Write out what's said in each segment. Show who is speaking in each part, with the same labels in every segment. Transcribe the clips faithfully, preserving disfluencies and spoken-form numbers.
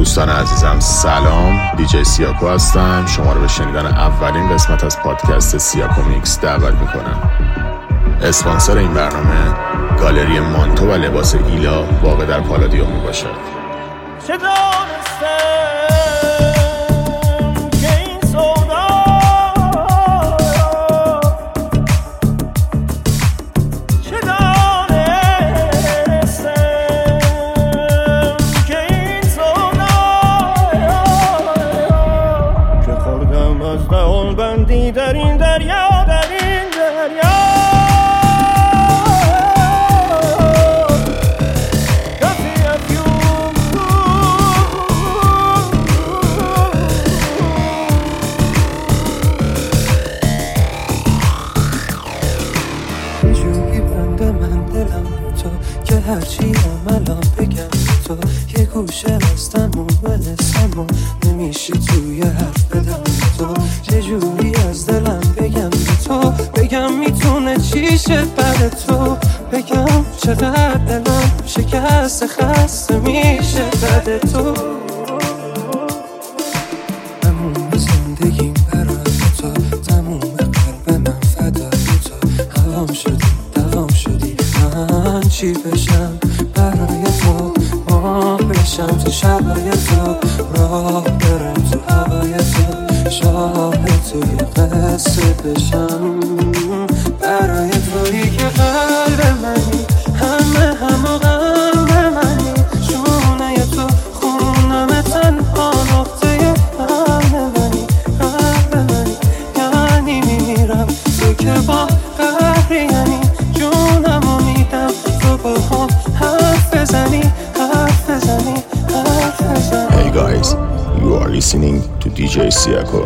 Speaker 1: دوستان عزیزم سلام، دیجی سیاکو هستم. شما رو به شنیدن اولین قسمت از پادکست سیاکو میکس دعوت میکنم. اسپانسر این برنامه گالری مانتو و لباس ایلا واقع در پالادیوم می باشد.
Speaker 2: در این دریا در این دریا کافی افیون
Speaker 3: جوی بنده من دلم تو که هرچی عملم بگم تو یه گوشه هستم و بلسم و نمیشه توی حرف بدم تو چجوری از دلم بگم به تو بگم میتونه چی شه بعد تو بگم چقدر دلم شکست خسته میشه بعد تو تموم زندگیم برای تو تموم قلب من فدای تو هوام شدی دوام شدی من چی بشم برای تو ماه بشم تو شبای تو راه برم تو هوای تو شاهد توی قصه بشم برای تویی که قلب منی همه همه قلب منی شونه تو خونم تنها نقطه قلب منی قلب منی یعنی میمیرم تو که با قهری یعنی جونمو میدم تو با هم حرف بزنی حرف بزنی حرف بزنی.
Speaker 1: Hey guys, you are listening to دیجی سیاکو.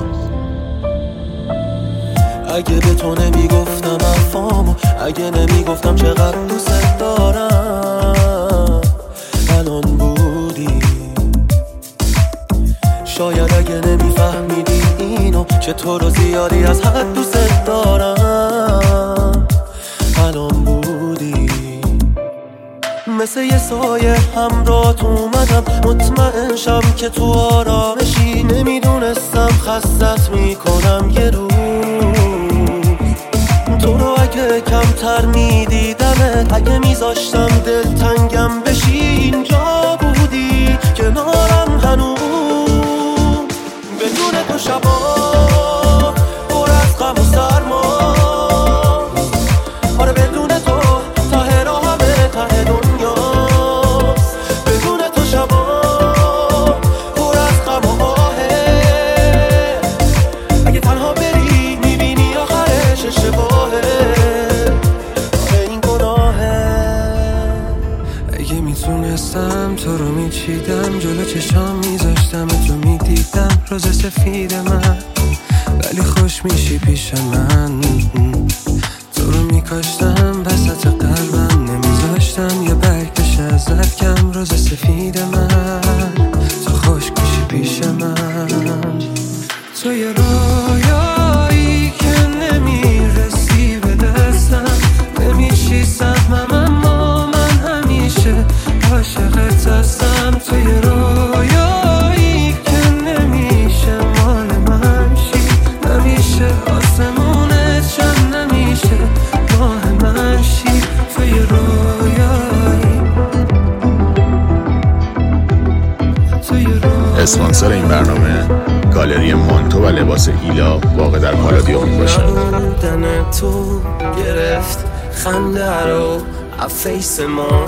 Speaker 3: اگه به تو نمیگفتم افامو اگه نمیگفتم چقدر دوست دارم الان بودی شاید اگه نمیفهمیدی اینو که تو رو زیادی از حد دوست دارم الان بودی مثل یه سایه همراهت اومدم مطمئن شم که تو آرامشی نمیدونستم خستت میکنم یه روز تو رو اگه کمتر میدیدمت اگه میذاشتم دلتنگم بشی اینجا بودی کنارم هنوز بدون تو شبا پر از غم و سرما آره بدون تو ته راه همه ته دنیاست بدون تو شبا پر از غم و آهه اگه تنها بری میبینی آخرش اشتباهه آره این گناهه اگه میتونستم تو رو میچیدم جلو چشام میذاشتم تو میدیدم روز سفید من ولی خوش میشی پیش من تو رو میکاشتم وسط قلبم نمیذاشتم یه برگ بشه ازت کم روز سفید من تو خوش میشی پیش من تو یه رویایی که نمیرسی به دستم نمیشی سهمم اما من همیشه عاشقت هستم تو یه رویایی که نمیشه مال من شی نمیشه آسمونه چند نمیشه ماه من شی تو یه رویایی تو یه رویایی.
Speaker 1: اسپانسر این برنامه گالری مانتو و لباس ایلا واقع در پالادیوم می باشد.
Speaker 3: دن تو گرفت خنده رو افیس ما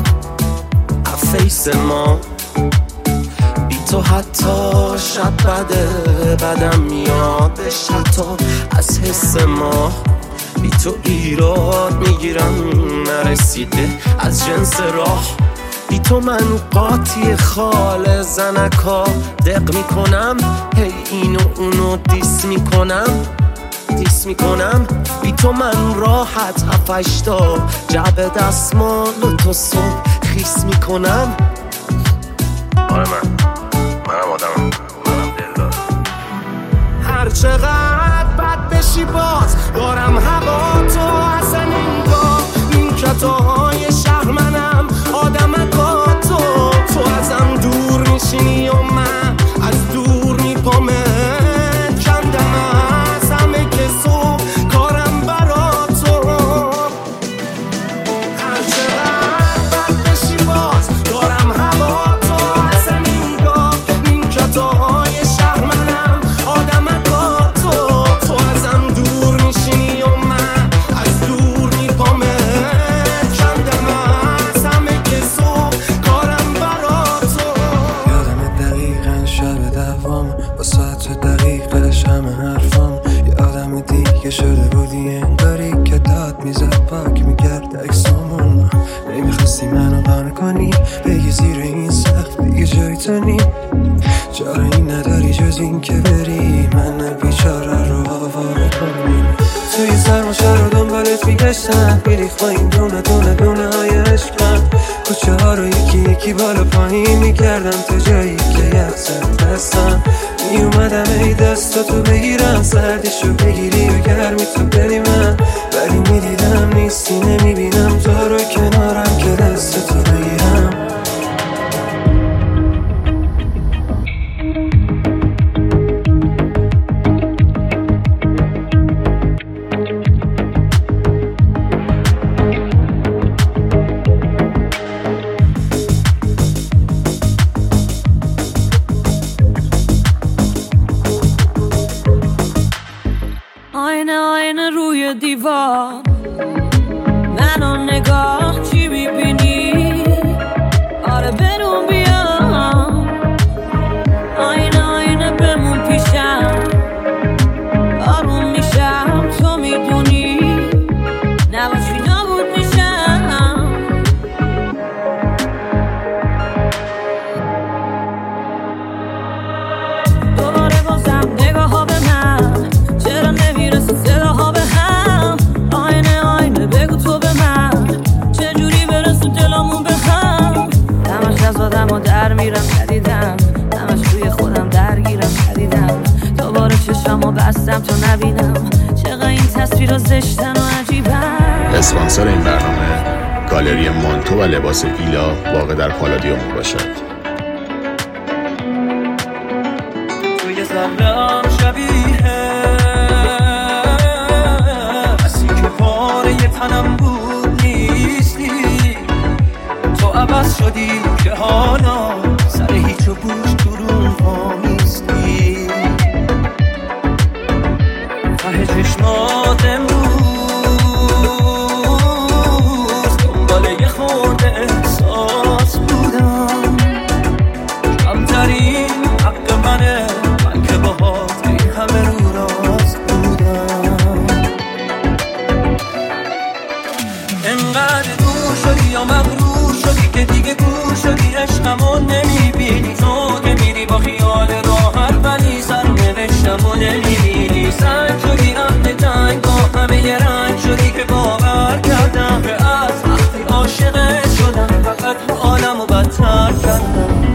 Speaker 3: افیس ما بی تو حتی شب بده بدم میادش حتی از حس ما بی تو ایراد میگیرم نرسیده از جنس راه بی تو من قاطی خال زنکا دق میکنم هی اینو اونو دیس میکنم دیس میکنم بی تو من راحت هفشتا جعب دستمال و تو صبح خیس میکنم
Speaker 1: آره من منم آدمم منم دل دارم
Speaker 3: هر چقدر بد بشی باز دارم هوا تو اصلا انگار این کتاهای شهر منم آدم اکا تو تو ازم دور میشینی و جای تو نی جایی نداری جز این که بری من بیچاره رو آواره کنی توی سرماشه رو دنبالت میگشتم میریخ با این دونه دونه دونه های عشقم کوچه ها رو یکی یکی بالا پایین میکردم تا جایی که یخ زد دستم میومدم ای دستاتو بگیرم سردیشو بگیری و گرمی تو بدی من ولی میدیدم نیستی نمیبینم تو رو کنارم که دستاتو بگیرم
Speaker 4: آینه آینه روی دیوار منو نگاه چی میبینی آره برون بیام آینه آینه بمون پیشم آروم میشم تو میدونی نباشی نابود میشم دوباره بازم نگاه ها به من چرا نمیرسه صداها به هم آینه آینه بگو تو به من چجوری برسه دلامون به هم همش از آدم ها در میرم ندیدم همش توی خودم درگیرم ندیدم دوباره چشمو بستم تا نبینم چقدر این تصویر زشتن و عجیبن.
Speaker 1: اسپانسر این برنامه گالری مانتو و لباس ایلا واقع در پالادیوم باشد.
Speaker 3: توی زمرم شبیه اسی که پاره تنم بود نیستی تو عوض شدی که حالا سر هیچ و بوش تو رو ها نیستی ته چشمات امروز دنبال یه خورده احساس بودم کمترین حق منه من که باهات این همه رو راست بودم انقدر دور شدی یا مغرور شدی که دیگه گور شدی عشقمو نمیبینی تو که میری با خیال راحت ولی سر نوشتم و نمیبینی سنگ شدی اهل جنگ با همه یه رنگ شدی که باور کردم که از وقتی عاشقت شدم فقط حالمو بدتر کردم.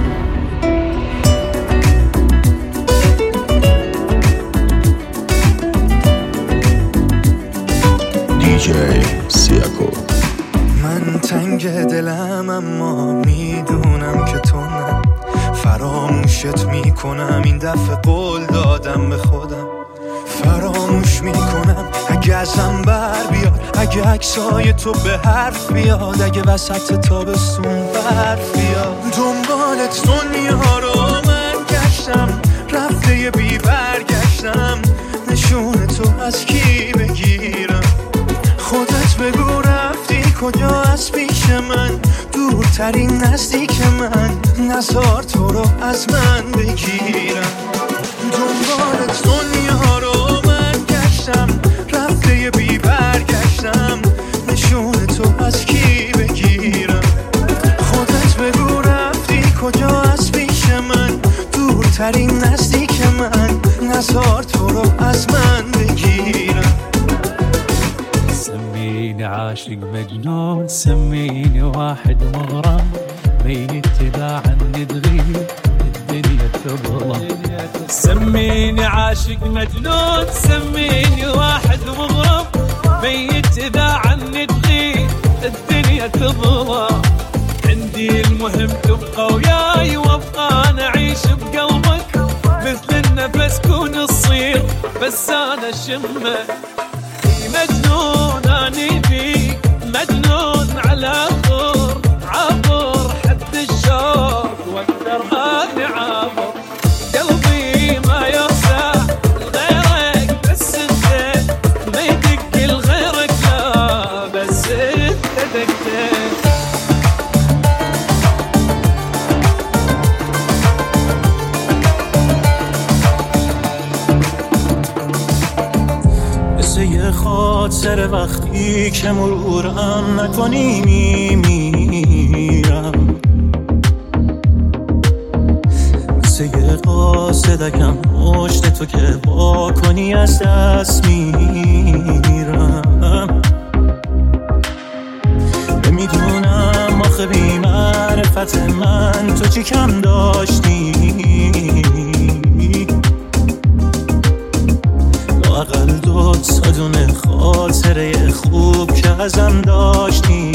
Speaker 1: دیجی سیاکو
Speaker 3: من تنگ دلم اما میدونم که تو نه فراموشت میکنم این دفعه قول دادم به خودم فراموش میکنم اگه ازم بر بیاد اگه عکسای تو به حرف بیاد اگه وسط تابستون برف بیاد دنبالت دنیا رو من گشتم رفته بی برگشتم نشون تو از کی بگیرم خودت بگو رفتی کجا از پیش من دورترین نزدیک من نزار تو رو از من بگیرم دنبالت دنیا رو من گشتم رفته بی برگشتم نشون تو از کی بگیرم خودت بگو رفتی کجا از پیش من دورترین نزدیک من نزار تو رو از من بگیرم
Speaker 5: سميني عاشق مجنون سميني واحد مغرم ميت إذا عني تغيب الدنيا تظلم سميني عاشق مجنون سميني واحد مغرم ميت إذا عني تغيب الدنيا تظلم عندي المهم تبقى وياي وابقى نعيش بقلبك مثل النفس كون الصير بس أنا شمه مجنون أني بيك مجنون على خور عبر حد الشوق واقدر هاني عبر قلبي ما يرسع لغيرك بس انت ما يدق لغيرك لا بس انت دقتك
Speaker 3: یه خاطر وقتی که مرورم نکنی میمیرم
Speaker 5: واسه یه قاصدکم پشت تو که با کنی از دست میرم. نمیدونم آخه بی معرفت من تو چی کم داشتی، لااقل دو تا دونه خاطره خوب که ازم داشتی.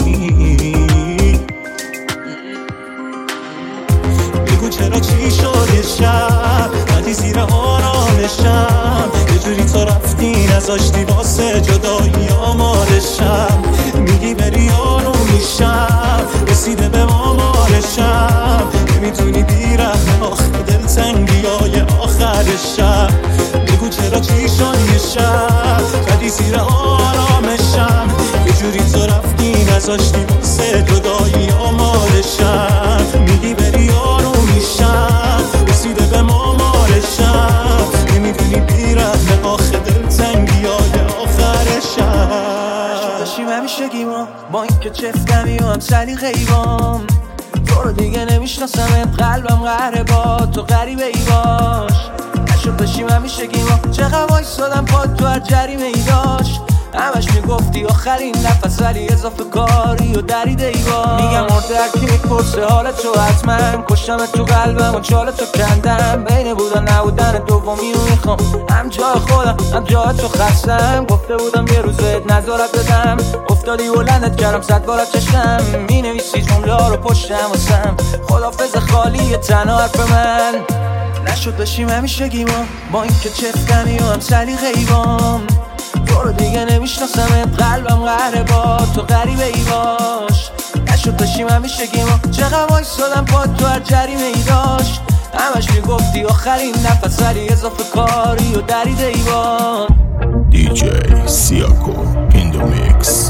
Speaker 5: بگو چرا چی شد یه شب بعدی زیر آرامشم، یه جوری تو رفتی نذاشتی واسه جدایی آمارشم. میگی بری آروم میشم رسیده به آمارشم، نمیتونی بیرحم آخه دلتنگی های آخر شب. بگو چرا چی شد یه شب بعدی زیر آرامشم، یه جوری تو رفتی نذاشتی واسه جدایی آمارشم. میگی بری آروم میشم رسیده به آمارشم، نمیدونی بیرحم آخه دلتنگی های آخر شب.
Speaker 3: داشتیم همیشه گیمام با این که چفتمی و هم سلیقه ایوام، تو رو دیگه نمیشناسم قلبم قهره با تو غریبه ای باش. نشد داشتیم همیشه گیمام چقدر وایسادم پا تو هر جریمه ای داشت. همش میگفتی آخرین نفس ولی اضافه کاری و دریده ای با. میگم مرده هر کی میپرسه حالتو حتما کشتم تو قلبم و چالتو کندم. بین بودن نبودن دومی رو میخوام، هم جای خودم هم جای تو خستم. گفته بودم یه روزت نظارت بدم، افتادی بلندت کردم صد بارت چشم. مینویسی جمله ها رو پشتم واسم، خدافظ خالی تنها حرف من. نشد داشتیم همیشه گیمام با این که چفتمی و هم سلیقه ایوام، تو رو دیگه نمیشناسم قلبم قهره با تو غریبه ای باش. نشد داشتیم همیشه گیما چقدر وایسادم پا تو هر جریمه ای داشت. همش میگفتی آخرین نفس ولی اضافه کاری و دریده ای با.
Speaker 1: دی جی سیاکو این دو میکس.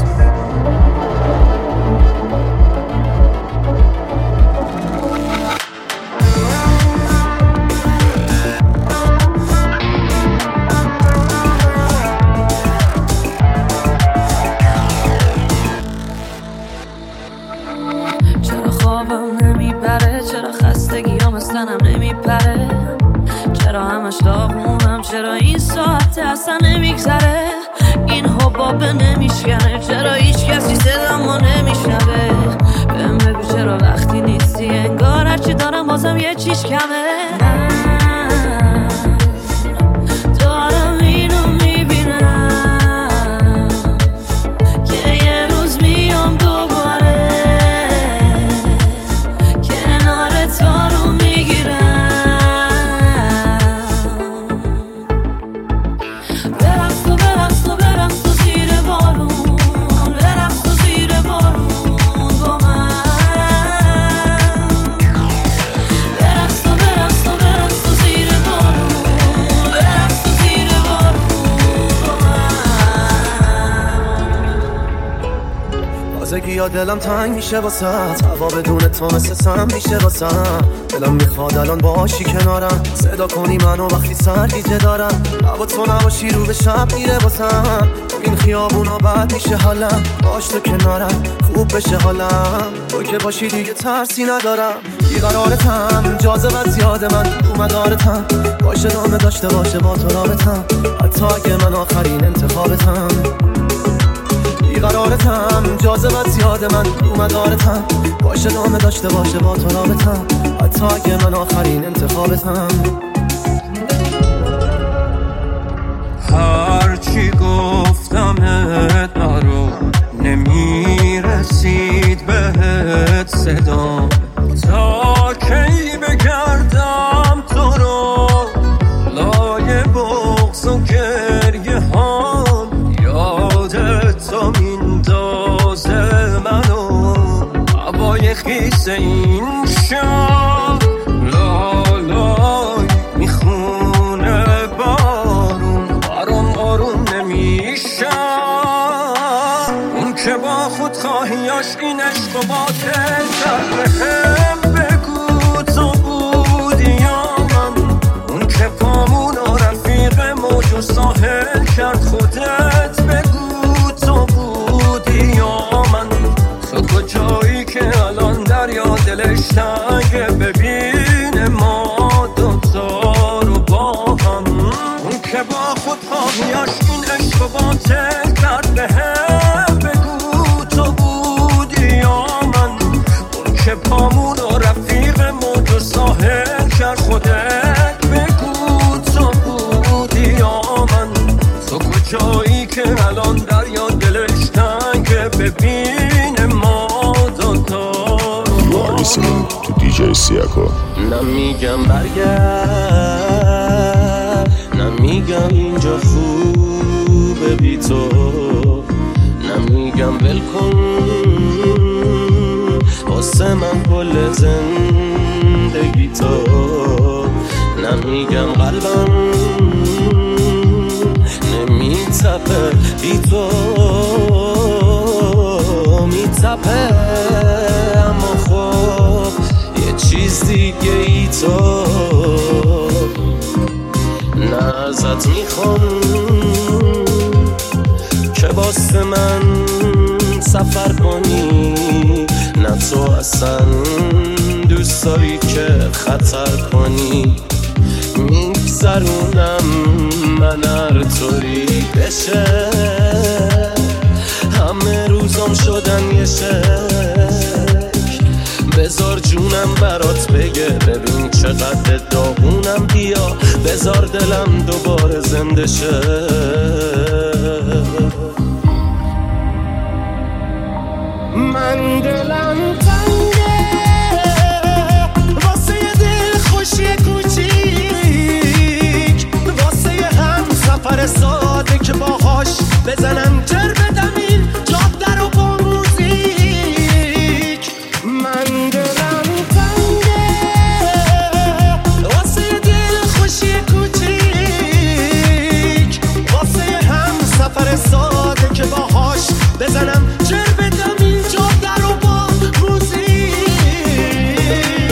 Speaker 4: نمیپره چرا همش داغونم، چرا این ساعت اصلا نمیگذره، این حباب نمیشکنه، چرا هیچ کسی صدامو نمیشنوه. بهم بگو چرا وقتی نیستی انگار هرچی دارم بازم یه چیز کمه. دارم اینو میبینم که یه روز میام دوباره کنار تو رو میگیرم. برقص و برقص و برقص و زیر بارون، برقص و زیر بارون با من. برقص و برقص و برقص و زیر بارون، برقص و زیر بارون با من.
Speaker 3: تازگی یا دلم تنگ میشه واسه هوا بدون تو مثل سم میشه واسه. دلم میخواد الان باشی کنارم، صدا کنی منو وقتی سرگیجه دارم. هوا تو نباشی رو به شب میره واسه، این خیابونا بد میشه حالم، باش تو کنارم خوب بشه حالم. تو که باشی دیگه ترسی ندارم، بیقرارتم جاذبت زیاده من تو مدارتم، باشه دامه داشته باشه با تو رابطم، حتی اگه من آخرین انتخابتم. بیقرارتم جاذبت زیاده من تو مدارتم، باشه دامه داشته باشه با تو رابطم، حتی اگه من آخرین انتخابتم.
Speaker 6: هرچی گفتمت نرو نمیرسید بهت صدا، تا کی بگردم تو رو لای بغض و گریه ها. یادت تو میندازه منو هوای خیس این شب، لالای میخونه بارون برام آروم نمیشم. اون که با خود خواهیاش این عشق و باطل کرد بهم بگو تو بودی یا من. اون که پامون و رفیق موج و ساحل کرد خودت بگو تو بودی یا من. تو کجایی که الان دریا دلش تنگه ببین ما دو باطل کرد به هم بگو تو بودی یا من اون که پامون و رفیق موج و ساحل کرد خودت بگو تو بودی یا من تو کجایی که الان دریا دلش تنگه ببین ما دوتا
Speaker 1: لیسنینگ تو دی جی سیاکو
Speaker 5: نمیگم برگرد نمیگم اینجا خوبه بی تو نمیگم ول کن واسه من کل زندگی تو نمیگم قلبم نمیتپه بی تو میتپه اما خب یه چیز دیگه ای تو نه ازت میخوام که واسه من سفر کنی نه تو اصلا دوست داری که خطر کنی میگذرونم من هر طوری بشه همه روزام شدن یه شک بذار جونم برات بگه ببین چقدر داغونم بیا بذار دلم دوباره زنده شه
Speaker 2: من دلم تنگه واسه یه دل خوشی کوچیک واسه یه هم سفر ساده که باهاش بزنم تر بدم این جاده رو با موزیک من دلم تنگه واسه یه دل خوشی کوچیک واسه یه هم سفر ساده که باهاش بزنم تر بدم این جاده رو با موزیک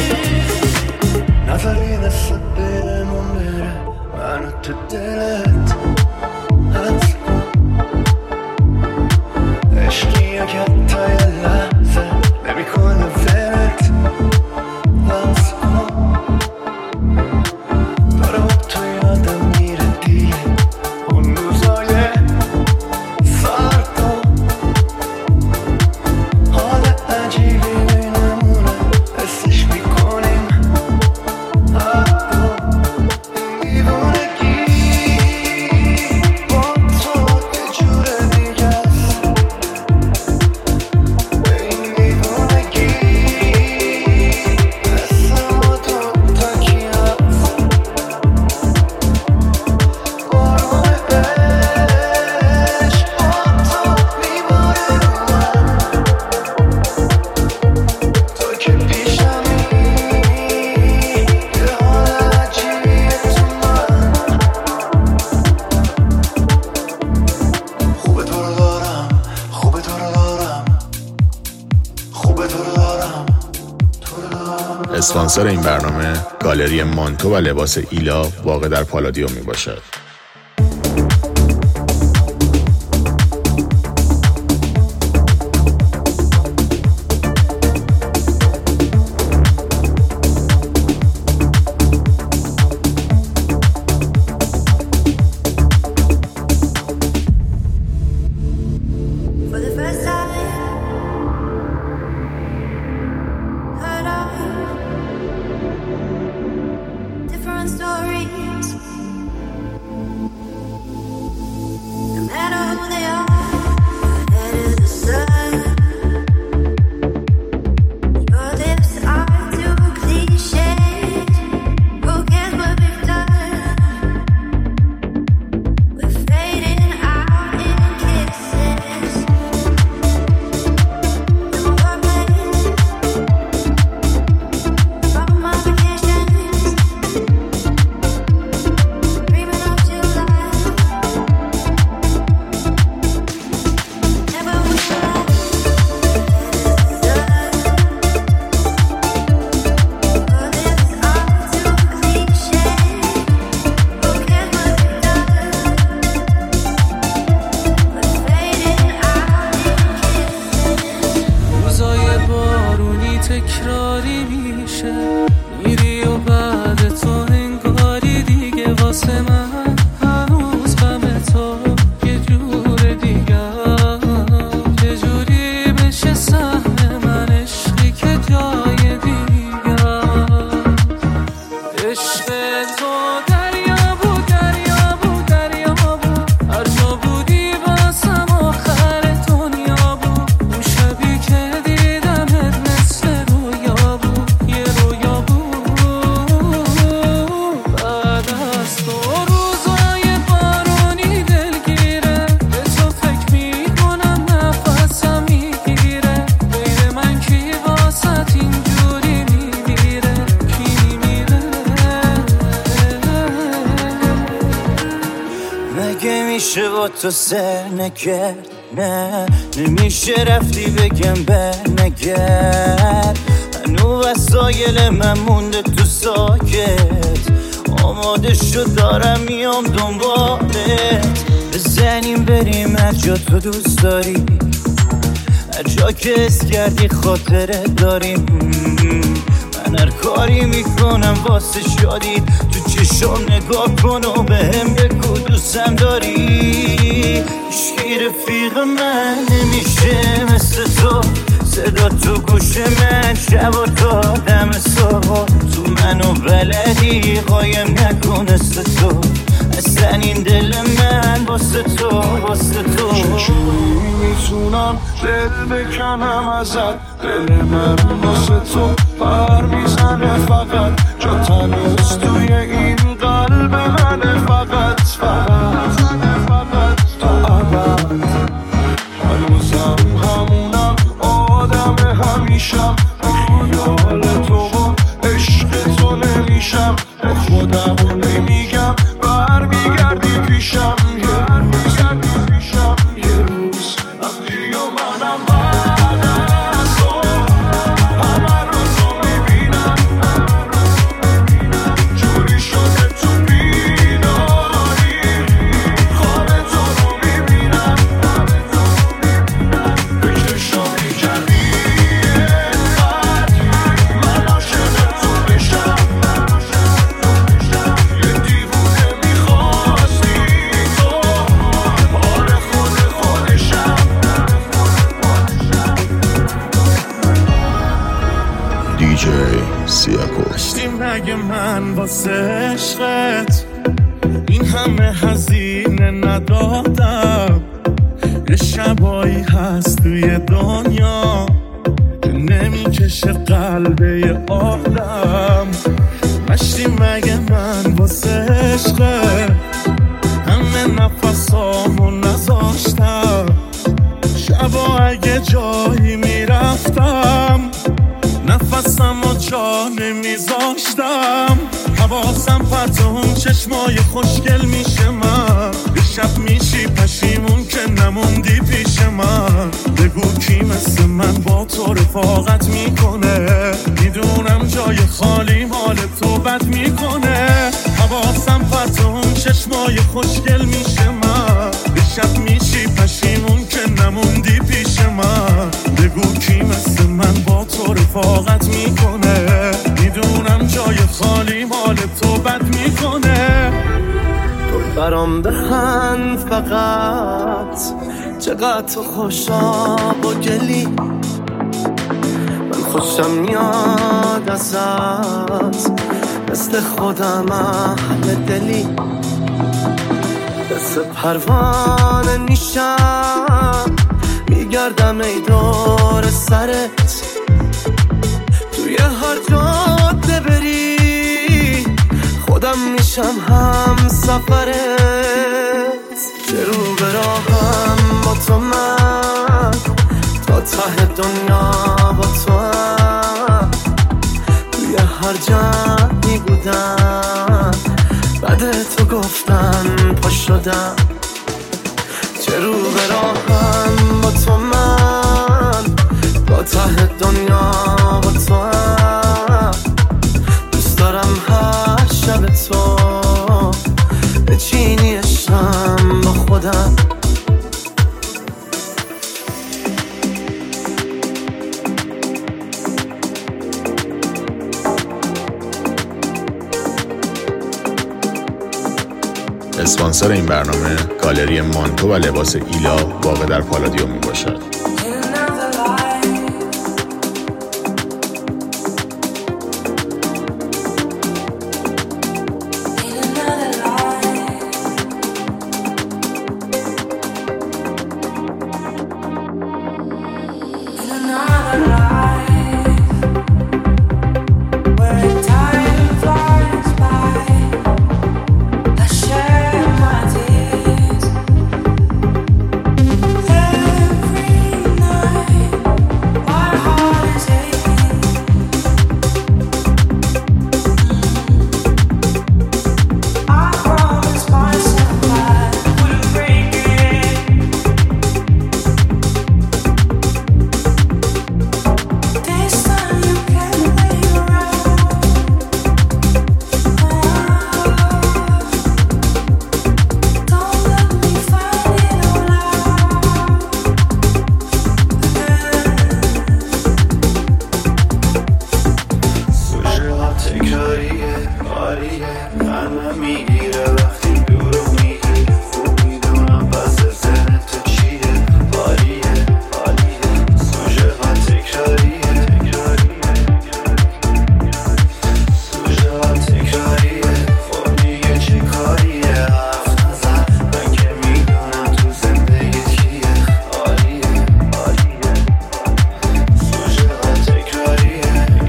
Speaker 2: نظری دست دلمون بره منو تو دلت حدس کن عشقی یا که تا یه لحظه نمی کنه فرت لحظ کن داره با تو یادم میره دیگه اون روزای سرد حال عجیبی بینمونه حسش میکنیم حتی دیوونگی با تو یه جور دیگه است به این دیوونگی مثل ما دوتا کی هست بارون عشق با تو میباره رو من تو که پیشمی یه حال عجیبیه تو من خوبه تو رو دارم خوبه تو رو دارم خوبه تو رو دارم تو رو دارم
Speaker 1: اسپانسر این برنامه گالری مانتو و لباس ایلا واقع در پالادیوم می باشد.
Speaker 4: For the first time, heard of different stories. No matter who they are, that is the sun. Your lips are too cliched. Who cares what we've done? We're fading out in kisses. From my vacations,
Speaker 7: نمیشه با تو سر نگرد، نه نمیشه رفتی بگم بر نگرد. هنو وسایل من مونده تو ساکت، آماده شد دارم میام دنبالت. بزنیم بریم هر جا تو دوست داری، هر جا که اس کردی خاطره داریم. من هر کاری میکنم واسه شادی، تو چشم نگاه کن و بهم بگو دوستم داری. هیچکی رفیق من نمیشه مثل تو، صدا تو گوش من شب و تا دم صبح. تو منو بلدی قایم نکن مثل تو، اصلا این دل من واسه تو واسه تو.
Speaker 8: چجوری میتونم دل بکنم ازت، دل من واسه تو پر میزنه فقط. جا تنوز توی این قلب منه فقط فقط فقط تا ابد. هنوزم همونم آدم همیشم، خیال تو و عشق تو نمیشم. به خودم نمیگم بر میگردی پیشم، بر میگردی پیشم. یه روز وقتی و منم بعد از تو همه روز رو میبینم، جوری شده تو بیداری خواب تو رو میبینم. فکرشو میکردی اینقدر من عاشق تو بشم، یه دیوونه میخواستی تو حال خود خودشم.
Speaker 1: دیجی سیاکو.
Speaker 5: داشتی مگه من واسه عشقت این همه هزینه ندادم؟ یه شبایی هست توی دنیا که نمیکشه قلبه یه آدم. داشتی مگه من واسه عشقت همه نفسامو نذاشتم؟ شبا اگه جایی میرفتم نفسم و جا نمیذاشتم. حواسم پرت اون چشمای خوشگل میشه من، یه شب میشی پشیمون که نموندی پیش من. بگو کی مثل من با تو رفاقت میکنه، میدونم جای خالی مال تو بد میکنه. حواسم پرت اون چشمای خوشگل میشه من، یه شب میشی پشیمون که نموندی پیش من. بگو کی مثل من با تو رفاقت میکنه، میدونم جای خالی مال تو بد میکنه.
Speaker 3: تو برام بخند فقط، چقدر تو خوشا با گلی. من خوشم میاد ازت، مثل خودم اهل دلی. مثل پروانه نیشم میگردم ای دور سرت، توی هر جاده بری خودم میشم هم سفرت. چه رو به راهم با تو من، تا ته دنیا با تو هم. توی هر جمعی بودم بعد تو گفتم پا شدم. چه رو به راهم با تو من، تا ته دنیا با تو هم. دوست دارم هر شب تو بچینی عشقم با خودم.
Speaker 1: اسپانسر این برنامه گالری مانتو و لباس ایلا واقع در پالادیوم می باشد.
Speaker 9: Every
Speaker 7: تکراریه همه میگیره وقتی دورو میگی خوب میدونم پس زن تو چیه حالیه حالیه سوژه ها تکراریه سوژه ها تکراریه خب میگه چه کاریه حرف نزن من که میدونم تو زندگی کیه حالیه حالیه سوژه ها تکراریه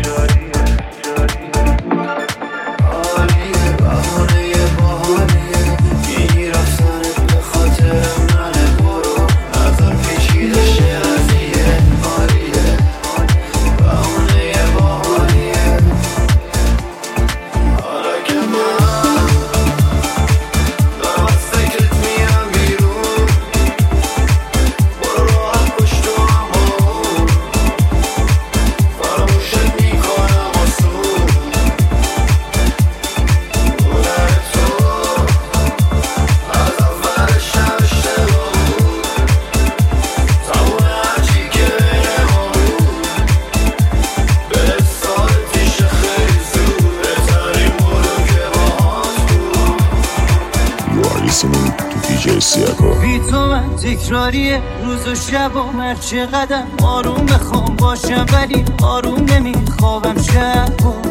Speaker 7: حالیه بهانه باحالیه میگی رفتنت به خاطر منه برو نظر پیچیده شه قضیه حالیه بهانه باحالیه حالا که من دارم از فکرت میام بیرون برو راحت باش تو همون فراموشت میکنم آسون بودن تو از اولش هم اشتباه بود تموم هرچی که بین ما بود به سال پیش خیلی زود بهترین بودم که باهات بود.
Speaker 1: You are listening to دی جی سیاکو.
Speaker 7: بی تو من تکراریه روز و شب و هر چقدر آروم بخوام باشم ولی آروم نمیخوابم شب و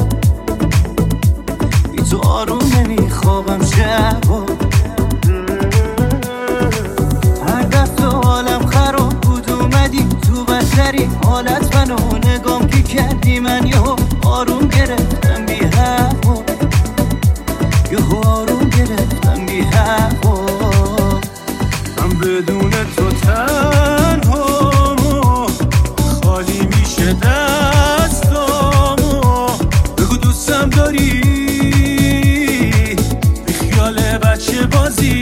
Speaker 7: بی تو آروم نمیخوابم شب و هر دفعه حالم خراب بود اومدی تو بدترین حالت منو نگام که کردی من یهو آروم گرفتم بی هوا یهو آروم گرفتم بی هوا من بدون تو تنهامو خالی میشه دستامو بگو دوستم داری بی خیال بچه بازی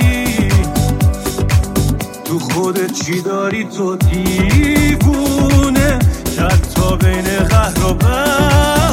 Speaker 7: تو خودت چی داری تو دیوونه که حتی بین قهر و بر